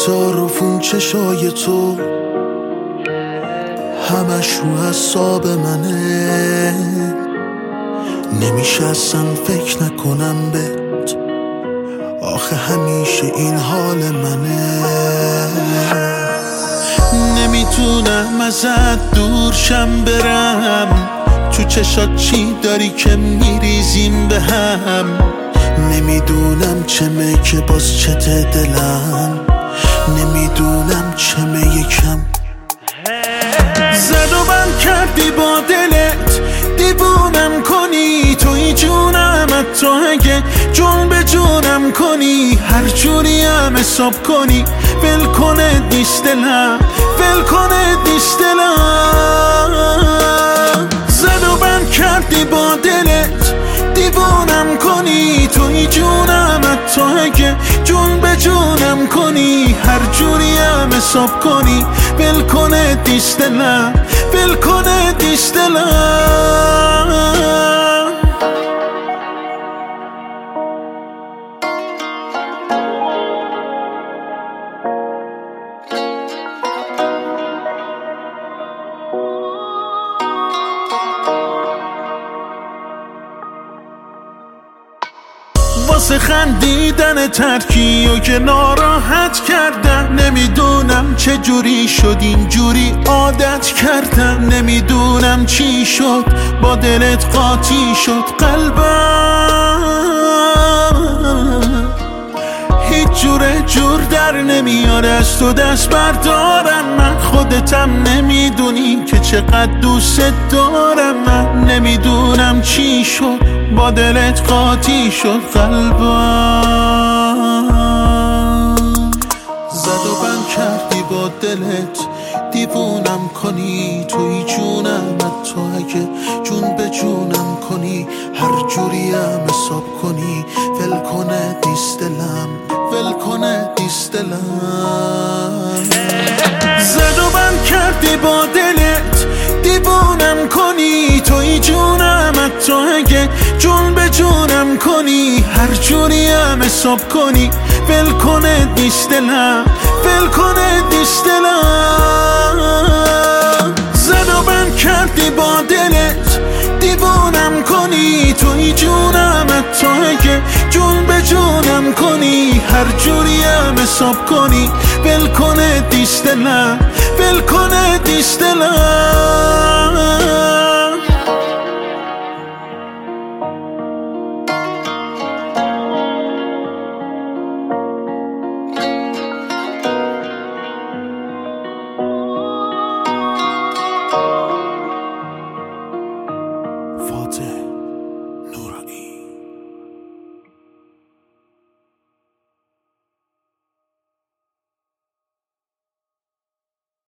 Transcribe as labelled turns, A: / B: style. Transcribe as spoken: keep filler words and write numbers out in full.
A: تعارفون چشای تو همش رو حساب منه، نمیشه اصلا فکر نکنم بهت، آخه همیشه این حال منه. نمیتونم ازت دور شم برم، تو چشات چی داری که میریزیم به هم، نمیدونم چمه که باز چته دلم، نمیدونم چمه یکم. زد و بند کردی با دلت دیوونم کنی، توی جونم حتی اگه جون به جونم کنی، هر جوری هم حساب کنی ول کنه دیست دلم، ول کنه دیست دلم. زد و بند کردی با دلت دیوونم کنی، توی جونم حتی اگه جون به جونم کنی، هر جوری هم حساب کنی ول کنه دیست دلم، ول کنه دیست دلم. واسه خندیدن ترکی و که ناراحت کردن، نمیدونم چه جوری شد اینجوری عادت کردن، نمیدونم چی شد با دلت قاطی شد قلبم، هیچ جوره جور در نمیاد از تو دست بردارم، من خودتم نمیدونی که چقدر دوست دارم، من نمیدونم چی شد با دلت قاطی شد قلبم. زد و بند کردی با دلت دیوونم کنی، توی جونم حتی اگه جون به جونم کنی، هر جوری هم حساب کنی ول کنه دیست دلم، ول کنه دیست دلم. زد و بند کردی با دلت دیوونم کنی، توی جونم حتی اگه جون به جونم کنی، هر جوری هم حساب کنی ول کنه دیست دلم، ول کنه دیست دلم. زد و بند کردی با دلت دیوونم کنی، توی جونم حتی اگه جون به جونم کنی، هر جوری هم حساب کنی ول کنه دیست دلم، ول کنه دیست دلم.